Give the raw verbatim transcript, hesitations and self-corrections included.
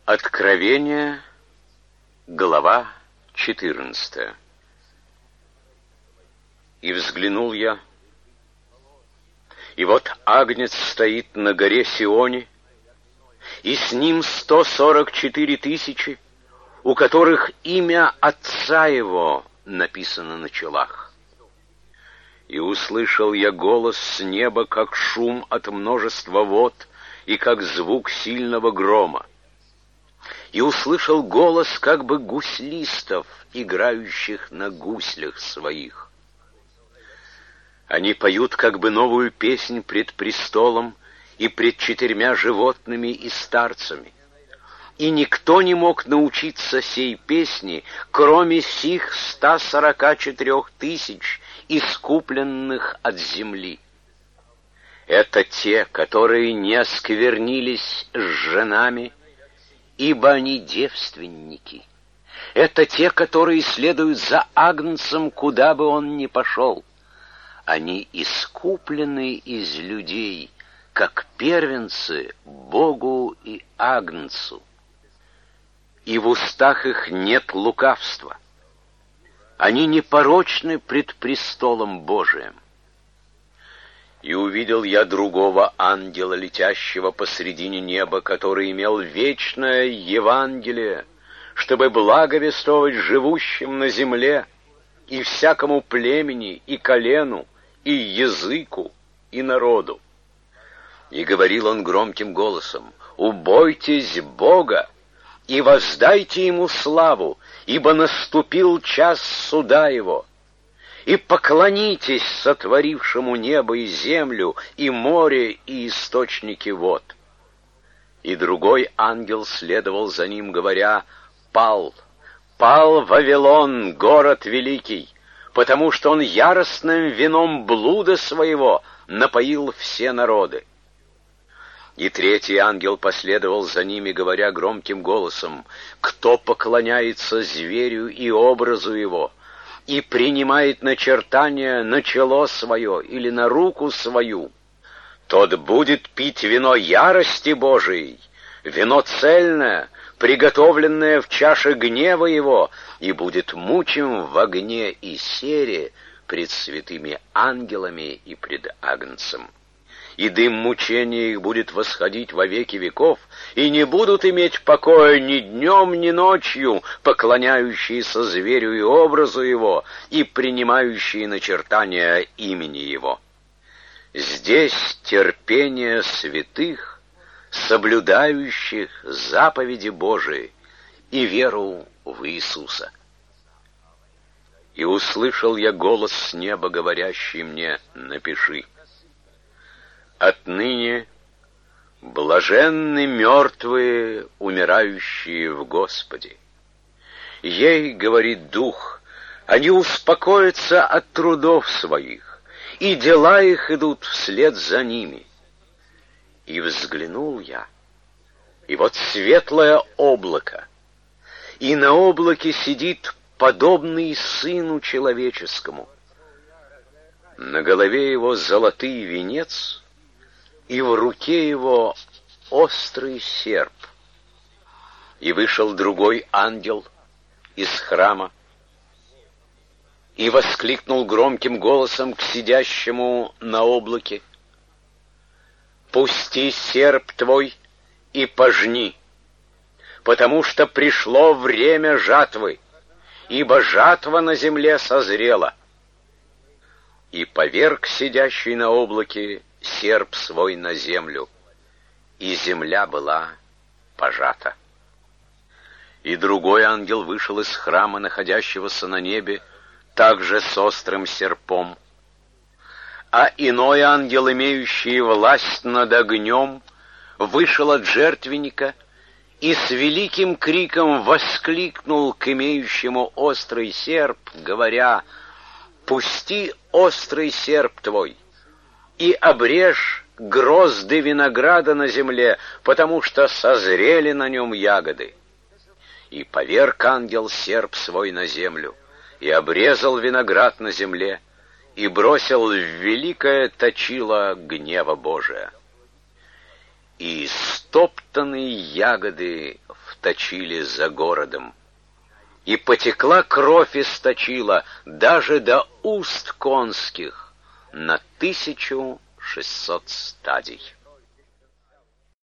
Откровение, глава четырнадцатая. И взглянул я, и вот Агнец стоит на горе Сионе, и с ним сто сорок четыре тысячи, у которых имя Отца Его написано на челах. И услышал я голос с неба, как шум от множества вод, и как звук сильного грома. И услышал голос как бы гуслистов, играющих на гуслях своих. Они поют как бы новую песнь пред престолом и пред четырьмя животными и старцами. И никто не мог научиться сей песни, кроме сих ста сорока четырех тысяч, искупленных от земли. Это те, которые не осквернились с женами, ибо они девственники. Это те, которые следуют за Агнцем, куда бы он ни пошел. Они искуплены из людей, как первенцы Богу и Агнцу. И в устах их нет лукавства. Они непорочны пред престолом Божиим. И увидел я другого ангела, летящего посредине неба, который имел вечное Евангелие, чтобы благовествовать живущим на земле и всякому племени, и колену, и языку, и народу. И говорил он громким голосом: «Убойтесь Бога и воздайте Ему славу, ибо наступил час суда Его. И поклонитесь сотворившему небо и землю, и море, и источники вод». И другой ангел следовал за ним, говоря: «Пал, пал Вавилон, город великий, потому что он яростным вином блуда своего напоил все народы». И третий ангел последовал за ними, говоря громким голосом: «Кто поклоняется зверю и образу его, и принимает начертание на чело свое или на руку свою, тот будет пить вино ярости Божией, вино цельное, приготовленное в чаше гнева его, и будет мучим в огне и сере пред святыми ангелами и пред Агнцем. И дым мучения их будет восходить во веки веков, и не будут иметь покоя ни днем, ни ночью, поклоняющиеся зверю и образу его, и принимающие начертания имени его. Здесь терпение святых, соблюдающих заповеди Божии и веру в Иисуса». И услышал я голос с неба, говорящий мне: «Напиши: отныне блаженны мертвые, умирающие в Господе. Ей, говорит Дух, они успокоятся от трудов своих, и дела их идут вслед за ними». И взглянул я, и вот светлое облако, и на облаке сидит подобный Сыну Человеческому. На голове его золотый венец, и в руке его острый серп. И вышел другой ангел из храма и воскликнул громким голосом к сидящему на облаке: «Пусти серп твой и пожни, потому что пришло время жатвы, ибо жатва на земле созрела». И поверг сидящий на облаке серп свой на землю, и земля была пожата. И другой ангел вышел из храма, находящегося на небе, также с острым серпом. А иной ангел, имеющий власть над огнем, вышел от жертвенника и с великим криком воскликнул к имеющему острый серп, говоря: «Пусти острый серп твой и обрежь грозды винограда на земле, потому что созрели на нем ягоды». И поверг ангел серп свой на землю, и обрезал виноград на земле, и бросил в великое точило гнева Божия. И стоптаны ягоды в точили за городом. И потекла кровь источила даже до уст конских на тысячу шестьсот стадий.